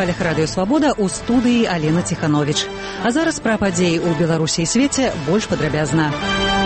хвалях радыё «Свабода» ў студыі Алена Ціхановіч. А зараз пра падзеі ў Беларусі і свеце больш падрабязна.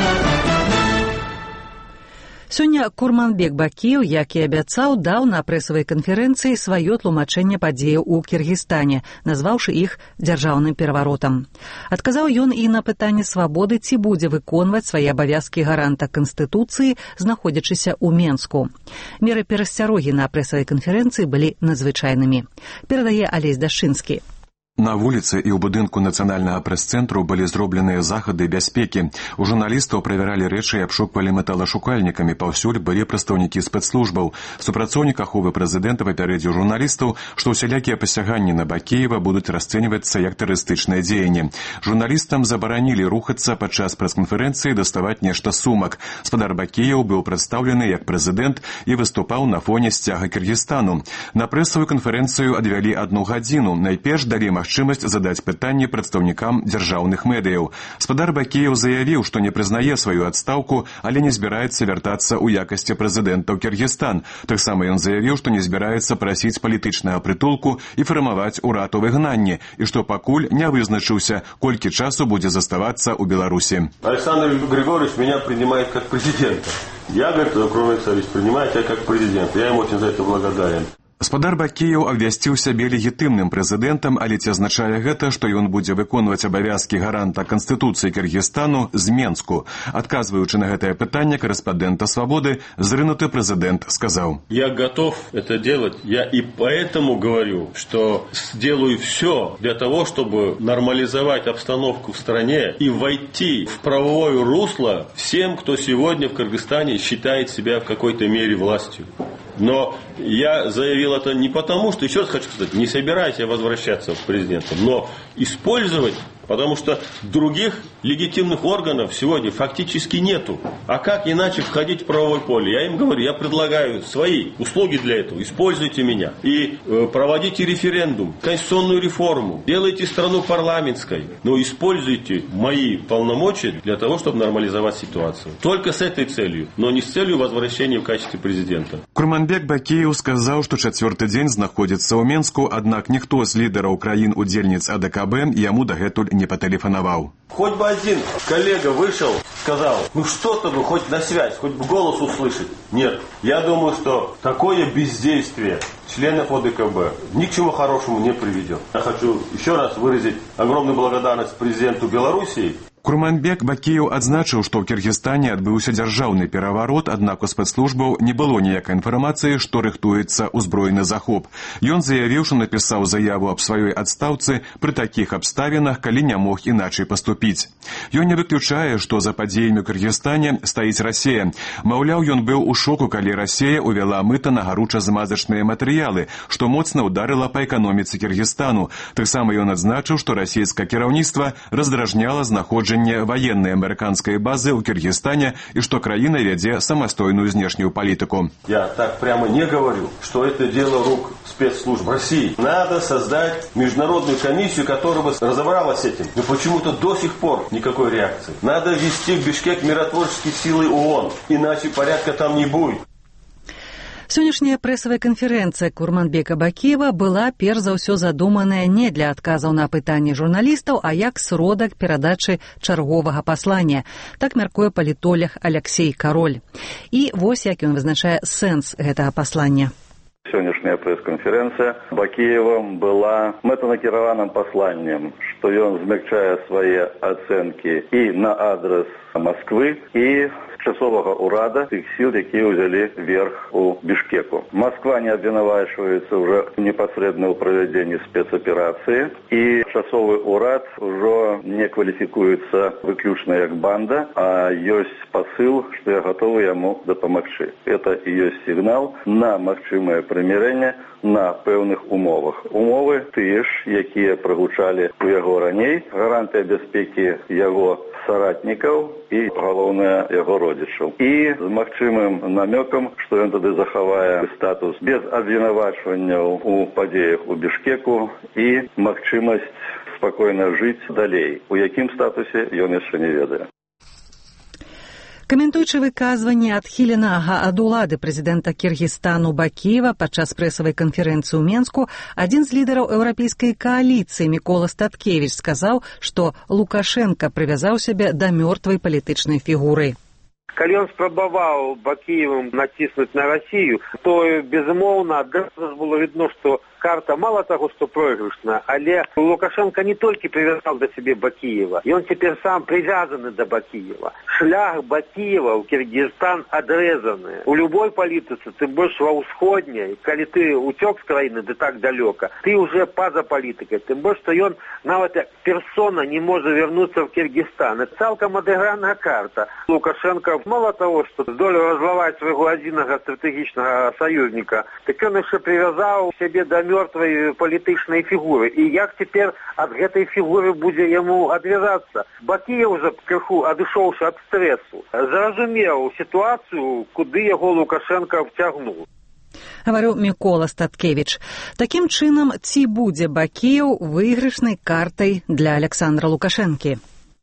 Сёння Курманбек Бакиев, як і абяцаў, даў на прэсавай канферэнцыі сваё тлумачэнне падзеяў у Кіргізстане, назваўшы іх дзяржаўным пераваротам. Адказаў ён і на пытанне свабоды, ці будзе выконваць свае абавязкі гаранта Канстытуцыі, знаходзячыся ў Менску. Меры перасцярогі на прэсавай канферэнцыі былі надзвычайнымі. Перадае Алесь Дашчынскі. На вуліцы і ў будынку нацыянальнага прэс-цэнтру былі зробленыя захады бяспекі. У журналістаў правяралі рэчы і абшуквалі металашукальнікамі. Паўсюль былі прадстаўнікі спецслужбаў. Супрацоўнік аховы прэзідэнта папярэдзіў журналістаў, што ўсялякія пасяганні на Бакіева будуць расцэньвацца як тэрарыстычныя дзеянні. Журналістам забаранілі рухацца падчас прэс-канферэнцыі, даставаць нешта з сумак. Спадар Бакіев быў прадстаўлены як прэзідэнт і выступаў на фоне сцяга Кіргізстану. На прэсавую канферэнцыю адвялі 1 гадзіну. Найперш далі магчымасць задаць пытанні прадстаўнікам дзяржаўных медыяў. Спадар Бакіев заявіў, што не прызнае сваю адстаўку, але не збіраецца вяртацца ў якасці прэзідэнта ў Кіргізстан. Таксама ён заявіў, што не збіраецца прасіць палітычнага прытулку і фармаваць урад у выгнанні, і што пакуль не вызначыўся, колькі часу будзе заставацца ў Беларусі. Александр Григорьевич меня принимает как президента. Я, говорит, Курманбек Савич, принимаю тебя как президента. Я ему очень за это благодарен. Спадар Бакіев абвясціў сябе легітымным прэзідэнтам, але ці азначае гэта, што ён будзе выконваць абавязкі гаранта Канстытуцыі Кіргізстану з Менску? Адказваючы на гэтае пытанне корэспандэнта «Свободы», зрынуты прэзідэнт сказаў: «Я готов это делать. Я и поэтому говорю, что сделаю все для того, чтобы нормализовать обстановку в стране и войти в правовое русло всем, кто сегодня в Кыргызстане считает себя в какой-то мере властью». Но я заявил это не потому, что, еще раз хочу сказать, не собираюсь я возвращаться к президенту, но использовать, потому что других легитимных органов сегодня фактически нету. А как иначе входить в правовое поле? Я им говорю, я предлагаю свои услуги для этого. Используйте меня. И проводите референдум, конституционную реформу. Делайте страну парламентской. Но используйте мои полномочия для того, чтобы нормализовать ситуацию. Только с этой целью, но не с целью возвращения в качестве президента. Курманбек Бакиев сказаў, што 4-й дзень знаходзіцца ў Менску, аднак ніхто з лідараў краін-удзельніц АДКБ яму дагэтуль не патэлефанаваў. Хоть бы один коллега вышел, сказал, ну что-то бы хоть на связь, хоть бы голос услышать. Нет, я думаю, что такое бездействие членов ОДКБ ни к чему хорошему не приведет. Я хочу еще раз выразить огромную благодарность президенту Белоруссии. Курманбек Бакиев адзначыў, што ў Кіргізстане адбыўся дзяржаўны пераварот, аднак у спецслужбаў не было ніякай інфармацыі, што рыхтуецца ўзброены захоп. Ён заявіў, што напісаў заяву аб сваёй адстаўцы пры такіх абставінах, калі не мог іначай паступіць. Ён не выключае, што за падзеямі ў Кіргізстане стаіць Расія. Маўляў, ён быў у шоку, калі Расія ўвяла мыта на гаруча-змазачныя матэрыялы, што моцна ўдарыла па эканоміцы Кіргізстану. Таксама ён адзначыў, што расійскае кіраўніцтва раздражняла знаходжанне военной американской базы в Киргизстане и что краина ведет самостойную внешнюю политику. Я так прямо не говорю, что это дело рук спецслужб России. Надо создать международную комиссию, которая бы разобралась с этим. Но почему-то до сих пор никакой реакции. Надо ввести в Бишкек миротворческие силы ООН, иначе порядка там не будет. Сённяшняя прэсавая канферэнцыя Курманбека Бакиева была перш за ўсё задуманая не для адказаў на пытанні журналістаў, а як сродак перадачы чарговага паслання. Так мяркуе палітолог Алексей Кароль. І вось як ён вызначае сэнс гэтага паслання. Сённяшняя прэс-канферэнцыя Бакиевым была мэтанакіраваным пасланнем, што ён змякчае свае ацэнкі і на адрес Москвы, і часовага ўрада тых сіл, якія ўзялі верх у Бішкеку. Москва не абвінавачваецца ўжо непасрэдна ў правядзенні спецаперацыі, і часовы ўрад ужо не кваліфікуецца выключна як банда, а ёсць пасыл, што я гатовы яму дапамагчы. Это і ёсць сігнал на магчымае прымірэнне на пэўных умовах. Умовы тыя ж, якія прагучалі у яго раней, гарантыя бяспекі яго соратникаў і, галоўнае, яго родзічаў. І з магчымым намёкам, што ён тады захавае статус без абвінавачванняў у падзеях у Бішкеку і магчымасць спакойна жыць далей. У якім статусе ён яшчэ не ведае. Каментуючы выказванне адхіленага ад улады прэзідэнта Кіргізстану Бакіева падчас прэсавай канферэнцыі ў Менску, адзін з лідараў еўрапейскай кааліцыі Мікола Статкевіч сказаў, што Лукашенка прывязаў сябе да мёртвай палітычнай фігуры. Калі ён спрабаваў Бакіевым націснуць на Расію, то, безумоўна, адразу было відно, што карта мало того, что проигрышна, але Лукашенко не только привязал до себе Бакиева, и он теперь сам привязан до Бакиева. Шлях Бакиева в Киргизстан отрезаны. У любой политицы, тем больше во усходней, когда ты утек с краины, да так далеко, ты уже поза политикой. Тем больше, что он, навіть персона не может вернуться в Киргизстан. Это цалком адыграная карта. Лукашенко мало того, что здолел разловать своего одиного стратегичного союзника, так он еще привязал себе до мертвой палітычнай фігуры. І як цяпер ад гэтай фігуры будзе яму адвязацца? Бакіеў уже крыху адышоўшы ад стрэсу, зразумеў сітуацыю, куды яго Лукашенко вцягнуў. Гаварыў Мікола Статкевіч. Такім чынам, ці будзе Бакіеў выйгрышнай картай для Александра Лукашэнкі?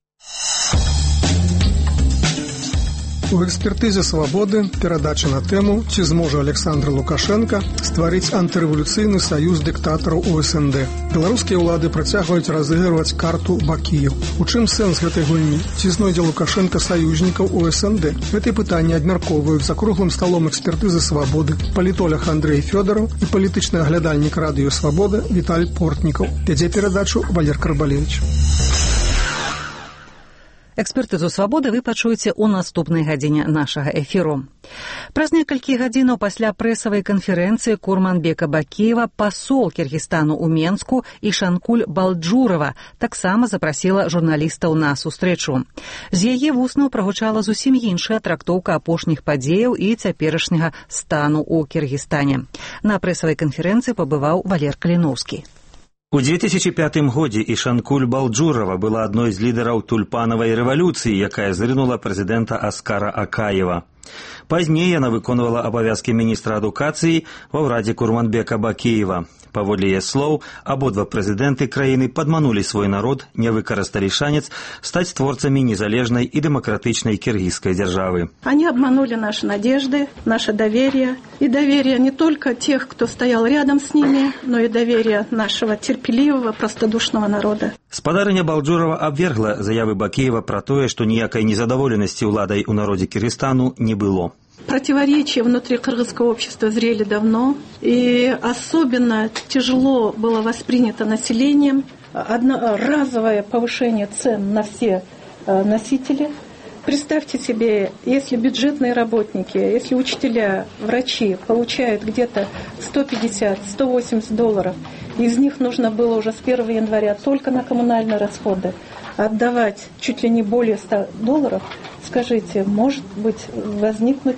У экспертызе «Свабоды» перадача на тэму, ці зможа Александр Лукашенко стварыць антырэвалюцыйны саюз дыктатараў у СНД. Беларускія ўлады працягваюць разыгрываць карту Бакіеў. У чым сэнс гэтай гульні? Ці знойдзе Лукашенко саюзнікаў у СНД? Гэтыя пытанні абмяркоўваюць за круглым сталом экспертызы «Свабоды» палітолог Андрэй Фёдараў і палітычны аглядальнік радыё «Свабода» Віталь Портнікаў. Вядзе перадачу Валер Карбалевіч. Экспертызу «Свабоды» вы пачуеце ў наступнай гадзіне нашага эфіру. Праз некалькі гадзінаў пасля прэсавай канферэнцыі Курманбека Бакіева пасол Кіргізстану ў Менску Ишанкуль Балджурова таксама запрасіла журналістаў на сустрэчу. З яе вуснаў прагучала зусім іншая трактоўка апошніх падзеяў і цяперашняга стану ў Кіргізстане. На прэсавай канферэнцыі пабываў Валер Каліноўскі. У 2005 годзе Ишанкуль Балджурова была адной з лідараў тульпанавай рэвалюцыі, якая зрынула прэзідэнта Аскара Акаева. Пазней яна выконвала абавязкі міністра адукацыі ва ўрадзе Курманбека Бакіева. Паводле яе слоў, абодва прэзідэнты краіны падманулі свой народ, не выкарысталі шанец стаць творцамі незалежнай і дэмакратычнай киргизской державы. Они обманули наши надежды, наше доверие. И доверие не только тех, кто стоял рядом с ними, но и доверие нашего терпеливого, простодушного народа. Спадарыня Балджурова абвергла заявы Бакіева пра тое, што ніякай незадаволенасці ўладай у народзе Киргизстану не было. Противоречия внутри кыргызского общества зрели давно, и особенно тяжело было воспринято населением разовое повышение цен на все носители. Представьте себе, если бюджетные работники, если учителя, врачи получают где-то $150-180, из них нужно было уже с 1 января только на коммунальные расходы отдавать чуть ли не более $100, скажите, может быть возникнуть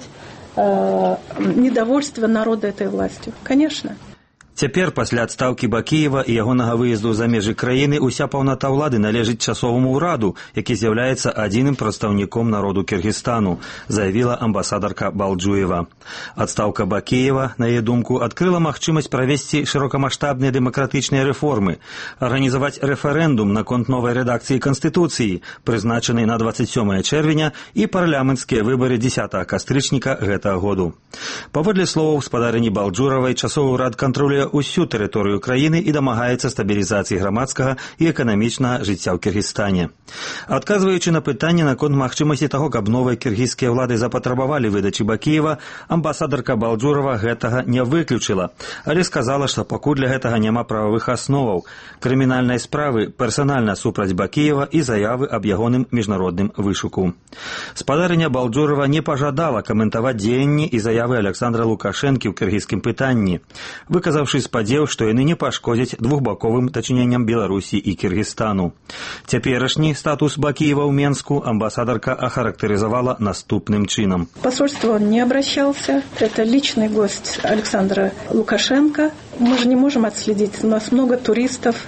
недовольство народа этой властью? Конечно. Цяпер, пасля адстаўкі Бакіева і ягонага выезду за межы краіны, уся паўната ўлады належыць часоваму ўраду, які з'яўляецца адзіным прадстаўніком народу Кіргізстану, заявіла амбасадарка Балджуева. Адстаўка Бакіева, на яе думку, адкрыла магчымасць правесці шырокамаштабныя дэмакратычныя рэформы, арганізаваць рэферэндум наконт новай рэдакцыі Канстытуцыі, прызначанай на 27 чэрвеня, і парламенцкія выбары 10 кастрычніка гэтага году. Паводле словаў спадарыні Балджуравай, часовы ўрад кантролюе усю тэрыторыю краіны і дамагаецца стабілізацыі грамадскага і эканамічнага жыцця ў Кіргізстане. Адказваючы на пытанне наконт магчымасці таго, каб новыя кіргізскія ўлады запатрабавалі выдачы Бакіева, амбасадарка Балджурова гэтага не выключыла, але сказала, што пакуль для гэтага няма прававых асноваў, крымінальнай справы персанальна супраць Бакіева і заявы аб ягоным міжнародным вышуку. Спадарыня Балджурова не пажадала каментаваць дзеянні і заявы Александра Лукашэнкі ў кіргізскім пытанні, выказаўшы спадзеў, што яны не пашкодзяць двухбаковым дачыненням Беларусі і Кіргізстану. Цяперашні статус Бакіева ў Менску амбасадарка охарактеризовала наступным чином. Посольство не обращался. Это личный гость Александра Лукашенко. Мы же не можем отследить. У нас много туристов.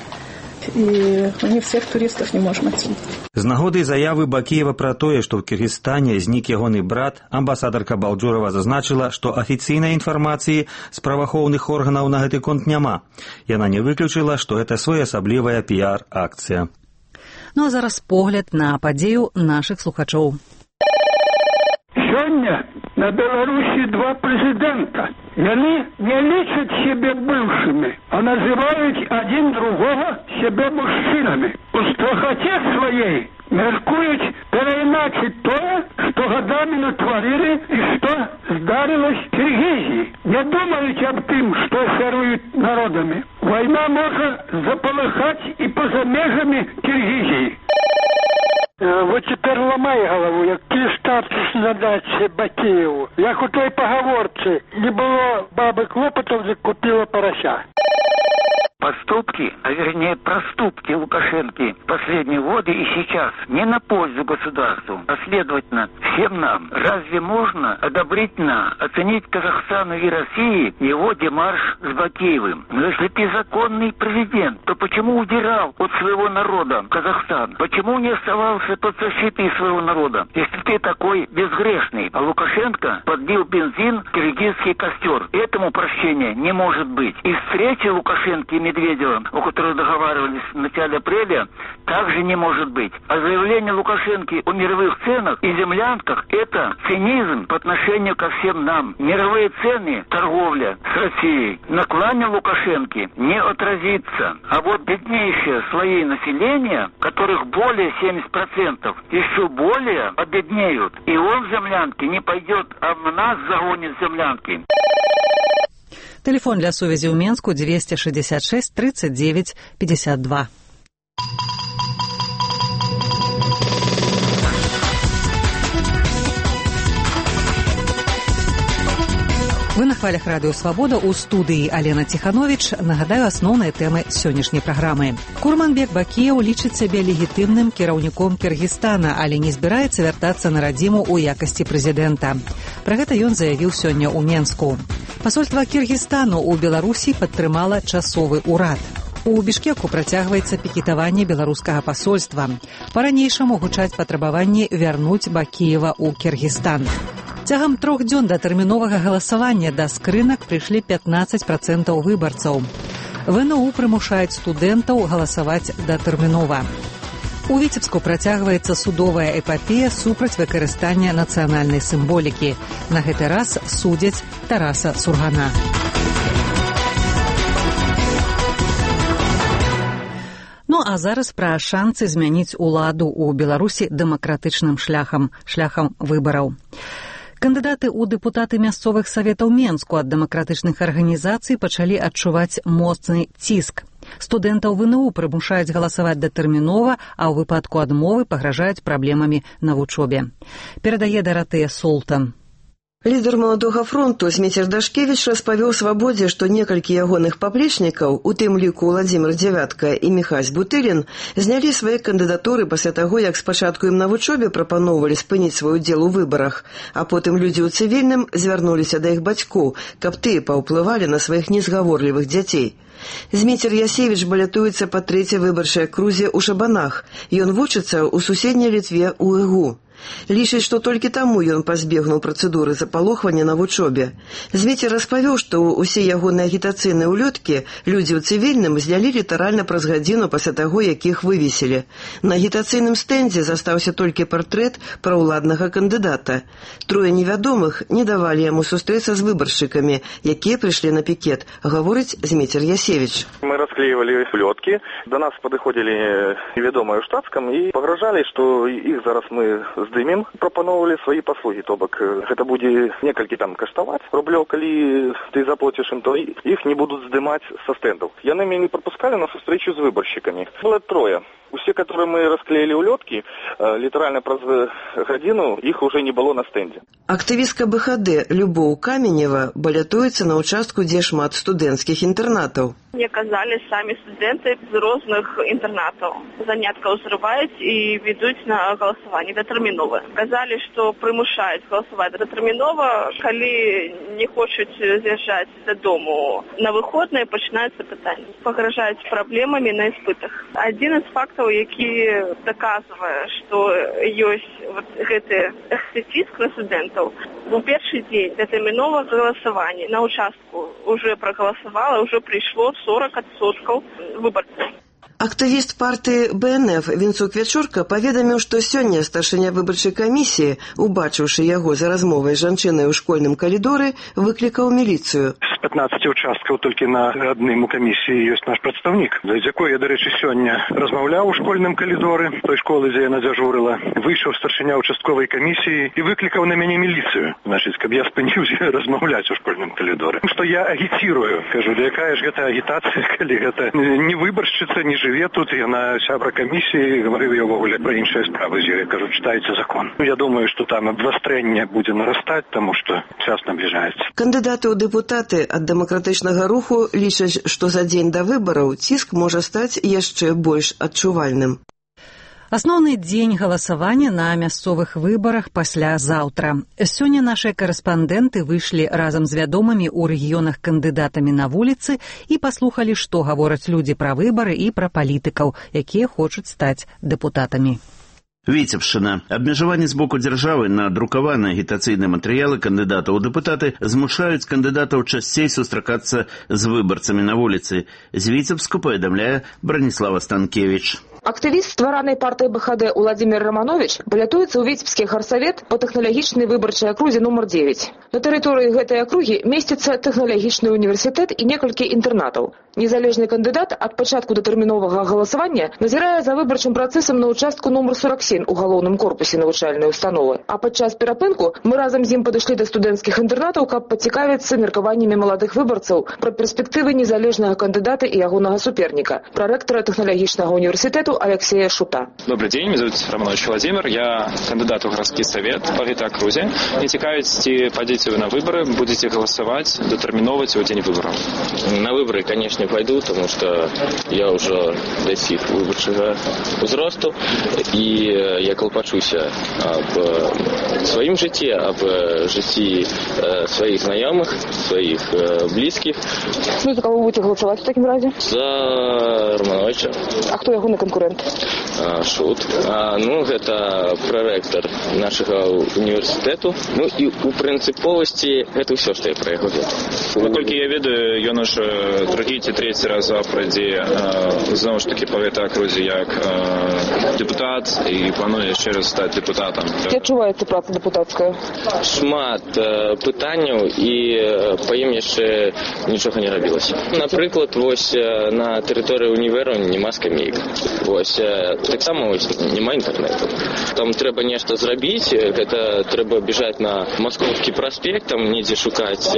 І не всіх туристів не можемо оцінити. З нагоди заяви Бакієва про те, що в Киргизстані знік ягоний брат, амбасадарка Балджурова зазначила, що офіційної інформації з правоохоўных органів на гэты конт няма. Яна не выключила, що це своеасаблівая піар-акція. Ну а зараз погляд на падзею наших слухачоў. Сёння на Беларуси два президента. Они не лічаць себе бывшими, а называют один другого себе мужчинами. У страхоте своей меркуют переиначить то, что годами натворили и что здарилось в Киргизии. Не думайте об тем, что шаруют народами. Война может заполыхать и поза межами Киргизии. Вот теперь ломай голову, який статус надать Бакієву. Як у той поговорці, не было бабы клопотов, закупила порося. Поступки, а вернее проступки Лукашенко в последние годы и сейчас не на пользу государству, а следовательно всем нам. Разве можно одобрительно оценить Казахстану и России его демарш с Бакиевым? Но если ты законный президент, то почему удирал от своего народа Казахстан? Почему не оставался под защитой своего народа? Если ты такой безгрешный, а Лукашенко подбил бензин в киргизский костер. Этому прощения не может быть. И встреча Лукашенко и Медведева, о которой договаривались в начале апреля, также не может быть. А заявление Лукашенко о мировых ценах и землянках – это цинизм по отношению ко всем нам. Мировые цены, торговля с Россией на клане Лукашенко не отразится. А вот беднейшие слои населения, которых более 70%, еще более обеднеют. И он в землянке не пойдет, а нас загонит в землянки. Телефон для сувязі ў Менску 266 39 52. Вы на хвалях радыё «Свабода», у студыі Алена Ціхановіч. Нагадаю асноўныя тэмы сённяшняй праграмы. Курманбек Бакіеў лічыць сябе легітымным кіраўніком Кіргізстана, але не збіраецца вяртацца на радзіму ў якасці прэзідэнта. Пра гэта ён заявіў сёння ў Менску. Пасольства Кіргізстану ў Беларусі падтрымала часовы ўрад. У Бішкеку працягваецца пікетаванне беларускага пасольства. Па-ранейшаму гучаць патрабаванні вярнуць Бакіева ў Кіргізстан. Цягам 3 дзён да тэрміновага галасавання да скрынак прыйшлі 15% выбарцаў. ВНУ прымушаюць студэнтаў галасаваць датэрмінова. У Віцебску працягваецца судовая эпапея супраць выкарыстання нацыянальнай сімволікі. На гэты раз судзяць Тараса Сургана. Ну а зараз пра шанцы змяніць уладу ў Беларусі дэмакратычным шляхам выбараў. Кандыдаты ў дэпутаты мясцовых саветаў Менску ад дэмакратычных арганізацый пачалі адчуваць моцны ціск. Студэнтаў ВНУ прымушаюць галасаваць датэрмінова, а ў выпадку адмовы пагражаюць праблемамі на вучобе. Перадае Даратыя Солтан. Лідар маладога фронту Зміцер Дашкевіч распавёў «Свабодзе», што некалькі ягоных паплечнікаў, у тым ліку Владзімир Дзявятка і Міхась Бутылін, знялі свае кандыдатуры пасля таго, як спачатку ім на вучобе прапаноўвалі спыніць свой удзел у выбарах, а потым людзі ў цывільным звярнуліся да іх бацькоў, каб тыя паўплывалі на сваіх незгаворлівых дзяцей. Зміцер Ясевіч балятуецца па 3-й выбарчай акрузе ў Шабанах. Ён вучыцца ў суседняй Літве ў ІГУ. Лічыць, што толькі таму ён пазбегнуў працэдуры запалохвання на вучобе. Зміцер распавёў, што ўсе ягоныя агітацыйныя ўлёткі людзі ў цывільным знялі літаральна праз гадзіну пасля таго, як іх вывесілі. На агітацыйным стэндзе застаўся толькі партрэт праўладнага кандыдата. 3 невядомых не давалі яму сустрэцца з выбаршчыкамі, якія прыйшлі на пікет, гаворыць Зміцер Ясевіч. Мы расклеивали улётки, до нас подыходили неведомые в штатском и погрожали, что их зараз мы здымем, прапановывали свои послуги, то бок это будет некалькі там каштаваць рублёў, калі ты заплатишь им, то их не будут здымать со стендов. Яны меня не пропускали на встречу с выборщиками. Было 3. Усе, которые мы расклеили улётки, літаральна праз гадзіну их уже не было на стенде. Актывістка БХД Любоў Каменева балятуецца на участку, дзе шмат студэнцкіх інтэрнатаў. Мне казалі самі студэнты з розных інтэрнатаў. Заняткаў зрываюць і ведуць на галасаванне датэрмінова. Казалі, што прымушаюць галасаваць датэрмінова, калі не хочуць з'язджаць дадому на выходныя, пачынаюцца пытанні. Пагражаюць праблемамі на іспытах. Адзін з фактаў, які даказвае, што ёсць гэты ціск на студэнтаў. У першы дзень датэрміновага галасавання на участку уже прагаласавала, уже прыйшло 40% выбарцаў. Актывіст партыі БНФ Вінцук Вячорка паведаміў, што сёння старшыня выбарчай камісіі, убачыўшы яго за размовай з жанчынай у школьным калідоры, выклікаў міліцыю. З 15 участкаў толькі на адным у камісіі ёсць наш прадстаўнік, з якой я, дарэчы, сёння размаўляў у школьным калідоры той школы, дзе яна дзяжурыла. Выйшаў старшыня участковай камісіі і выклікаў на мяне міліцыю. Значыць, каб я спыніўся размаўляць у школьным калідоры. Што я агіцірую. Кажу, якая ж гэта агітацыя, калі гэта не выбаршчыца, не жыве тут, яна сябра камісіі, гаварыў я ўвогуле пра іншыя справы з ёй. Кажу, чытайце закон. Я думаю, што там абвастрэнне будзе нарастаць, таму што час набліжаецца. Кандыдаты ў дэпутаты ад дэмакратычнага руху лічаць, што за дзень да выбараў ціск можа стаць яшчэ больш адчувальным. Асноўны дзень галасавання на мясцовых выбарах паслязаўтра. Сёння нашыя карэспандэнты выйшлі разам з вядомымі ў рэгіёнах кандыдатамі на вуліцы і паслухалі, што гавораць людзі пра выбары і пра палітыкаў, якія хочуць стаць дэпутатамі. Віцебшчына. Абмежаванні з боку дзяржавы на друкаваныя агітацыйныя матэрыялы кандыдатаў у дэпутаты змушаюць кандыдатаў часцей сустракацца з выбарцамі на вуліцы. З Віцебску паведамляе Браніслава Станкевіч. Актывіст стваранай партыі БХД Уладзімір Раманович балятуецца ў Віцебскі гарсавет па тэхналагічнай выбарчай акрузе нумар 9. На тэрыторыі гэтай акругі месціцца тэхналагічны універсітэт і некалькі інтэрнатаў. Незалежны кандыдат ад пачатку датэрміновага галасавання назірае за выбарчым працэсам на ўчастку нумар 47 у галоўным корпусе навучальнай установы. А падчас перапынку мы разам з ім падышлі да студэнцкіх інтэрнатаў, каб пацікавіцца меркаваннямі маладых выбарцаў пра перспектывы незалежнага кандыдата і ягонага суперніка, прарэктара тэхналагічнага універсітэту Алексея Шута. Добрый день, меня зовут Романович Владимир, я кандидат в городский совет по гэтай акрузе. Мне цікавіць, ці пойдете вы на выборы, будете голосовать, детерминовать в день выборов? На выборы, конечно, пойду, потому что я уже достиг выборчего возрасту, и я колпачуся об своим житті, об житті своих знайомых, своих близких. Ну, за кого будете голосовать в таком разе? За Романовича. А кто его на конкурент? Шут. Гэта прарэктар нашага універсітэту. І у прынцыповасці гэта ўсё, што я пра яго ведаю. Наколькі я ведаю, ён аж другі ці трэці раз запрадзе зноў ж такі па гэтай акрузе як дэпутат і плануе яшчэ раз стаць дэпутатам. Ці адчуваецца праца дэпутацкая? Шмат пытанняў і па ім яшчэ нічога не рабілася. Напрыклад, вось на тэрыторыі універу няма скамейк. Вось таксама няма інтэрнэту. Там трэба нешта зрабіць, гэта трэба бежаць на Московскі праспект, там недзе шукаць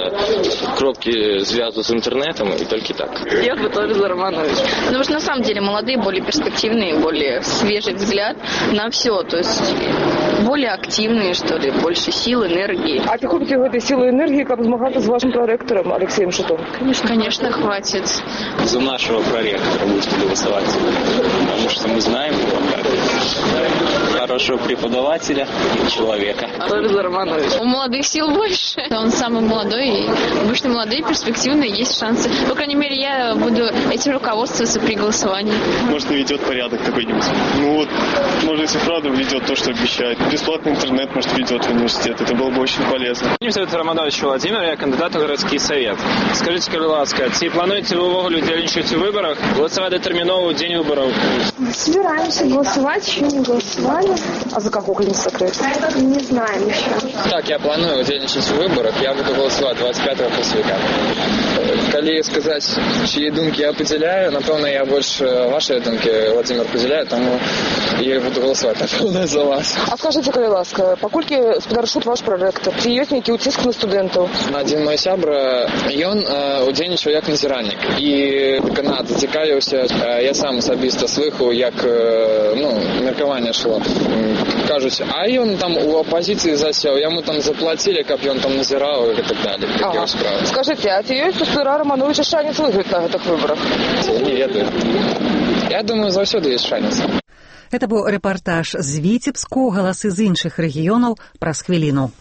кропкі звязу з интернетом и только так. Я бы тоже за Романович. Потому что на самом деле молодые, более перспективные, более свежий взгляд на все. То есть более активные, что ли, больше сил, энергии. А ты хопите в этой силы энергии, как змагаться с вашим проректором Алексеем Шутом? Конечно, хватит. За нашего проректора будете голосовать. Потому что мы знаем его как хорошего преподавателя и человека. Тоже за Романович. У молодых сил больше. Он самый молодой, и обычно молодые, перспективные, есть шансы. По крайней мере, я буду этим руководствоваться при голосовании. Может, наведет порядок какой-нибудь. Может, если правда ведет то, что обещает. Бесплатный интернет, может, ведет в университет. Это было бы очень полезно. Меня зовут Романович Владимир, я кандидат в городский совет. Скажите, ласка, ці плануете вы увогуле удзельнічаць у выборах? Голосовать датэрмінова ў дзень выборов? Собираемся голосовать, еще не голосовали. А за кого, не секрет? Не знаем еще. Так, я планую удзельнічаць у выборах. Я буду голосовать 25 красавіка. Калі сказаць, чьи думки я падзяляю, напэўна, я больше ваши думки, Владимир, падзяляю, тому я буду голосовать, напэўна, за вас. А скажите, калі ласка, паколькі спадар Шут ваш проректор, ці ёсць нейкі ўціск на студэнтаў? Адзін мой сябра, ён удзельнічаў як назіраннік. І дэканат зацікавіўся, я сам асабіста слыхаў, як меркаванне шло. Кажуць, а ён там у апозіцыі засеў, яму там заплатілі, каб ён там назіраў і так далее. Ага. Скажите, а ці ёсць у спадара Романовича шанец выйграць на гэтых выборах? Не ведаю. Я думаю, заўсёды ёсць шанец. Гэта быў рэпартаж з Віцебску, галасы з іншых рэгіёнаў праз хвіліну.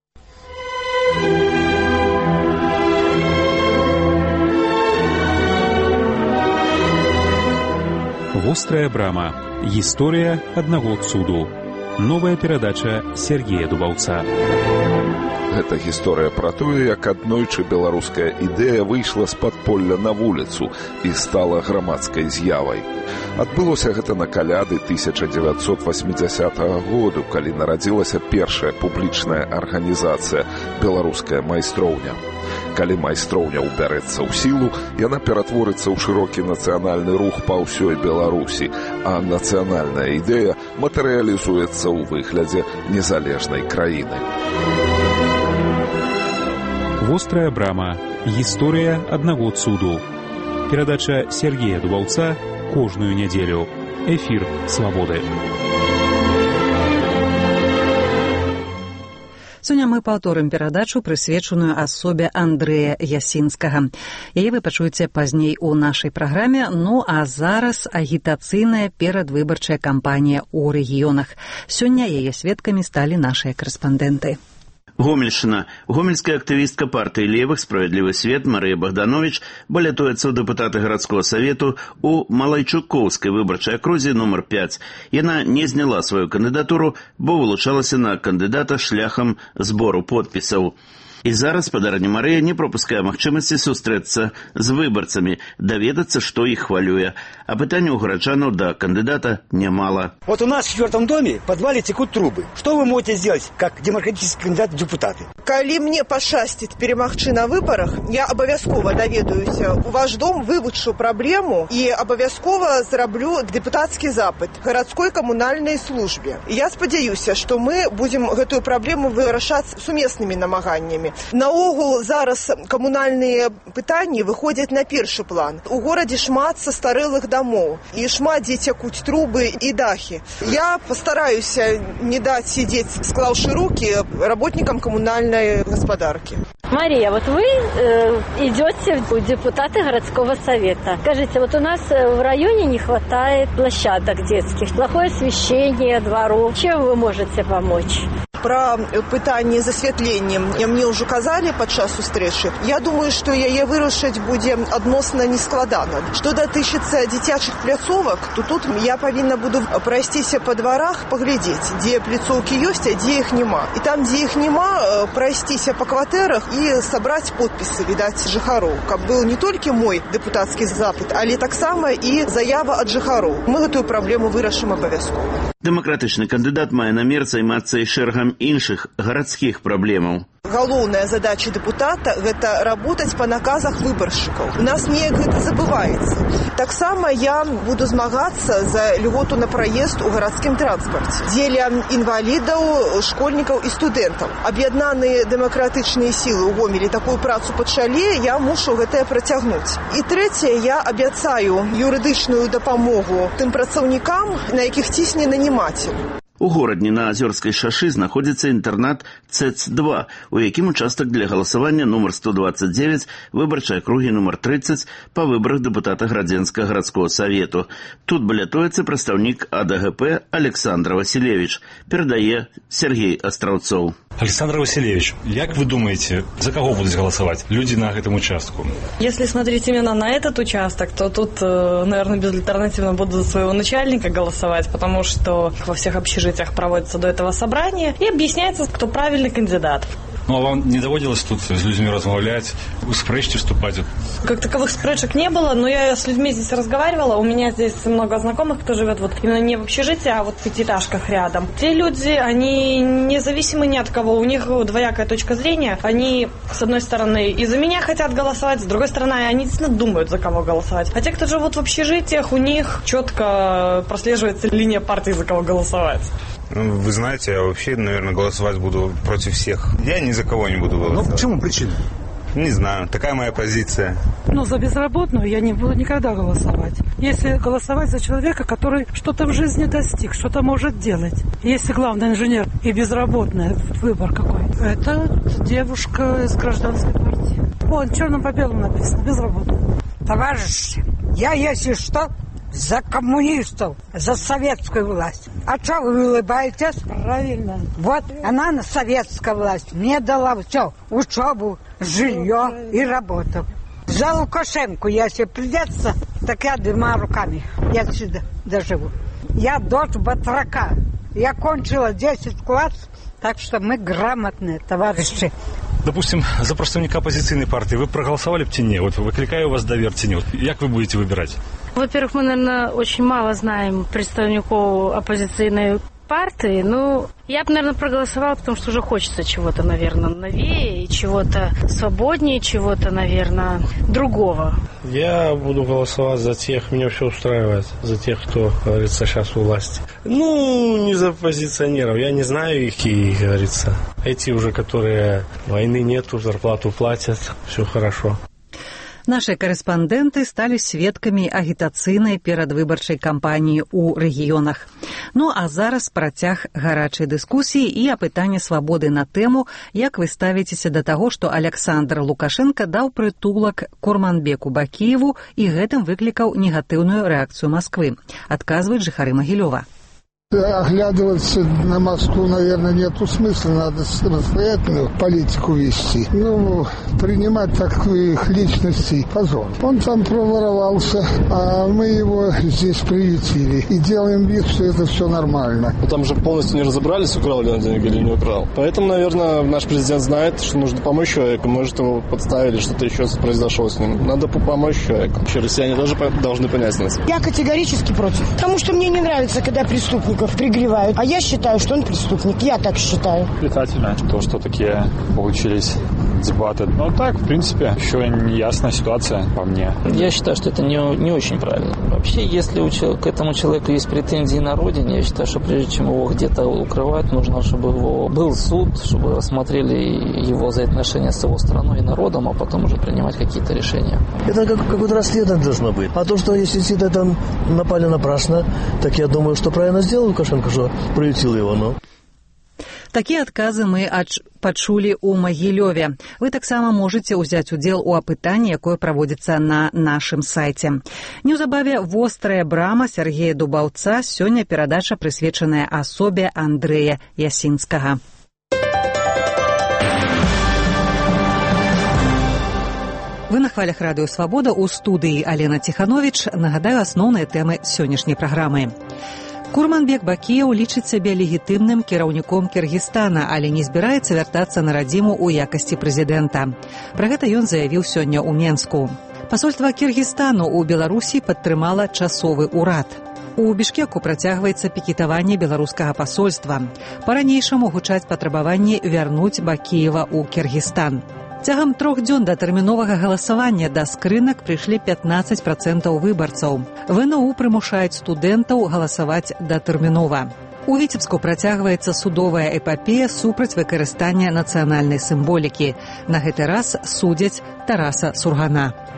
Вострая брама. Гісторыя аднаго цуду. Новая перадача Сергея Дубаўца. Гэта гісторыя пра тое, як аднойчы беларуская ідэя выйшла з падполля на вуліцу і стала грамадскай з'явай. Адбылося гэта на каляды 1980 году, калі нарадзілася першая публічная арганізацыя «Беларуская майстроўня». Калі майстроўня ўбярэцца ў сілу, яна ператворыцца ў шырокі нацыянальны рух па ўсёй Беларусі, а нацыянальная ідэя матэрыялізуецца ў выглядзе незалежнай краіны. Вострая брама. Гісторыя аднаго цуду. Перадача Сергея Дубаўца кожную нядзелю. Эфір Свабоды. Сёння мы паўторым перадачу, прысвечаную асобе Андрэя Ясінскага. Яе вы пачуеце пазней у нашай праграме, ну а зараз агітацыйная перадвыбарчая кампанія ў рэгіёнах. Сёння яе сведкамі сталі нашыя карэспандэнты. Гомельшина. Гомельская актывістка партыі левых «Справядлівы свет» Марыя Богданович балятуецца ў дэпутаты гарадскога савету ў Малайчукоўскай выбарчай акрузе нумар 5. Яна не зняла сваю кандыдатуру, бо вылучалася на кандыдата шляхам збору подпісаў. І зараз спадарня Марыя не пропускае магчымасці сустрэцца з выбарцамі, даведацца, што іх хвалюе. А пытанняў гараджанаў да кандыдата нямала. Вот у нас в 4-м доме в подвале текут трубы. Что вы можете сделать, как демократический кандидат в депутаты? Калі мне пашчасціць перамагчы на выбарах, я абавязкова даведаюся у ваш дом, вывучу праблему і абавязкова зраблю дэпутацкі запыт гарадской камунальнай службе. Я спадзяюся, што мы будзем гэтую праблему вырашаць сумеснымі намаганнямі. Наогул зараз камунальныя пытанні выходзяць на першы план. У горадзе шмат састарэлых дамоў і шмат дзе цякуць трубы і дахі. Я пастараюся не даць сидзець, склаўшы руки, работникам коммунальной господарки. Мария, вот вы идете в депутаты городского совета. Скажите, вот у нас в районе не хватает площадок детских, плохое освещение дворов. Чем вы можете помочь? Про пытанне з асвятленнем мне ўжо казалі падчас сустрэчы. Я думаю, што яе вырашыць будзе адносна нескладана. Што датычыцца дзіцячых пляцовак, то тут я павінна буду прайсціся па дварах, паглядзець, дзе пляцоўкі ёсць, а дзе іх няма. І там, дзе іх няма, прайсціся па кватэрах і сабраць подпісы, відаць, жыхароў, каб быў не толькі мой дэпутацкі запыт, але таксама і заява ад жыхароў. Мы гэтую праблему вырашым абавязкова. Дэмакратычны кандыдат мае намер займацца і шэрагам іншых гарадскіх праблемаў. Галоўная задача дэпутата – гэта работаць па наказах выбаршчыкаў. У нас неяк гэта забываецца. Таксама я буду змагацца за льготу на праезд у гарадскім транспарце. Дзеля інвалідаў, школьнікаў і студэнтаў. Аб'яднаныя дэмакратычныя сілы ў Гомелі такую працу пачалі, я мушу гэтае працягнуць. І трэцяе, я абяцаю юрыдычную дапамогу тым працаўнікам, на якіх цісне нанімацель. У горадні на Азёрскай шашы знаходзіцца інтэрнат ЦЭЦ-2, у якім участак для галасавання нумар 129, выбарчай акругі нумар 30 па выбарах дэпутата Градзенскага гарадского савету. Тут балятуецца прадстаўнік АДГП Александр Василевич, перадае Сергей Астраўцоў. Александр Васильевич, как вы думаете, за кого будут голосовать люди на этом участку? Если смотреть именно на этот участок, то тут, наверное, безальтернативно буду за своего начальника голосовать, потому что во всех общежитиях проводится до этого собрание и объясняется, кто правильный кандидат. Ну, а вам не доводилось тут с людьми размовлять, в спрэчки вступать? Как таковых спрэчек не было, но я с людьми здесь разговаривала. У меня здесь много знакомых, кто живет вот именно не в общежитии, а вот в пятиэтажках рядом. Те люди, они независимы ни от кого. У них двоякая точка зрения. Они, с одной стороны, и за меня хотят голосовать, с другой стороны, они действительно думают, за кого голосовать. А те, кто живут в общежитиях, у них четко прослеживается линия партии, за кого голосовать. Ну, вы знаете, я вообще, наверное, голосовать буду против всех. Я ни за кого не буду голосовать. Ну, почему причина? Не знаю, такая моя позиция. Ну, за безработного я не буду никогда голосовать. Если голосовать за человека, который что-то в жизни достиг, что-то может делать. Если главный инженер и безработная, выбор какой? Это девушка из гражданской партии. Вон, черным по белому написано, безработная. Товарищи, я, если что, за коммунистов, за советскую власть. А что вы улыбаетесь? Правильно. Вот она советская власть мне дала все, учебу, жилье и работу. За Лукашенко, если придется, так я двумя руками. Я сюда доживу. Я дочь батрака. Я кончила 10 класс Так что мы грамотные товарищи. Допустим, за представника оппозиционной партии вы проголосовали б ці не? Вот выкликаю вас давер ці не. Вот як вы будете выбирать? Во-первых, мы, наверное, очень мало знаем представников оппозиционной партии. Ну, я бы, наверное, проголосовала, потому что уже хочется чего-то, наверное, новее, чего-то свободнее, чего-то, наверное, другого. Я буду голосовать за тех, меня все устраивает, за тех, кто, говорится, сейчас у власти. Ну, не за оппозиционеров, я не знаю их, и, говорится, эти уже, которые войны нету, зарплату платят, все хорошо. Наши карэспандэнты сталі сведкамі агітацыйнай перадвыбарчай кампаніі ў рэгіёнах. Ну а зараз працяг гарачай дыскусіі і апытання свабоды на тэму, як вы ставіцеся да таго, што Александр Лукашенко даў прытулак Курманбеку Бакіеву і гэтым выклікаў негатыўную рэакцыю Масквы. Адказваюць жыхары Магілёва. Оглядываться на Москву, наверное, нету смысла, надо самостоятельную политику вести. Ну, принимать таких личностей позор. Он там проворовался, а мы его здесь приютили. И делаем вид, что это все нормально. Там же полностью не разобрались, украл ли он денег или не украл. Поэтому, наверное, наш президент знает, что нужно помочь человеку. Может, его подставили, что-то еще произошло с ним. Надо помочь человеку. Вообще, россияне тоже должны понять нас. Я категорически против. Потому что мне не нравится, когда преступник пригревают. А я считаю, что он преступник. Я так считаю. Летательно. То, что такие получились дебаты. Но так, в принципе, еще не ясная ситуация по мне. Я считаю, что это не очень правильно. Вообще, если к этому человеку есть претензии на родине, я считаю, что прежде чем его где-то укрывать, нужно, чтобы его был суд, чтобы рассмотрели его за отношения с его страной и народом, а потом уже принимать какие-то решения. Это какое-то расследование должно быть. А то, что если сюда там напали напрасно, так я думаю, что правильно сделал Лукашенко, что приютил его, но... Такія адказы мы пачулі ў Магілёве. Вы таксама можаце ўзяць удзел у апытанні, якое праводзіцца на нашым сайце. Неўзабаве «Вострая брама» Сергея Дубаўца, сёння перадача прысвечаная асобе Андрэя Ясінскага. Вы на хвалях радыё «Свабода», у студыі Алена Ціхановіч. Нагадаю асноўныя тэмы сённяшняй праграмы. Курманбек Бакіеў лічыць сябе легітымным кіраўніком Кіргізстана, але не збіраецца вяртацца на радзіму ў якасці прэзідэнта. Пра гэта ён заявіў сёння ў Менску. Пасольства Кіргізстану ў Беларусі падтрымала часовы ўрад. У Бішкеку працягваецца пікетаванне беларускага пасольства. Па-ранейшаму гучаць патрабаванні вярнуць Бакіева ў Кіргізстан. Цягам 3 дзён да тэрміновага галасавання да скрынак прыйшлі 15% выбарцаў. ВНУ прымушаюць студэнтаў галасаваць датэрмінова. У Віцебску працягваецца судовая эпапея супраць выкарыстання нацыянальнай сімволікі. На гэты раз судзяць Тараса Сургана.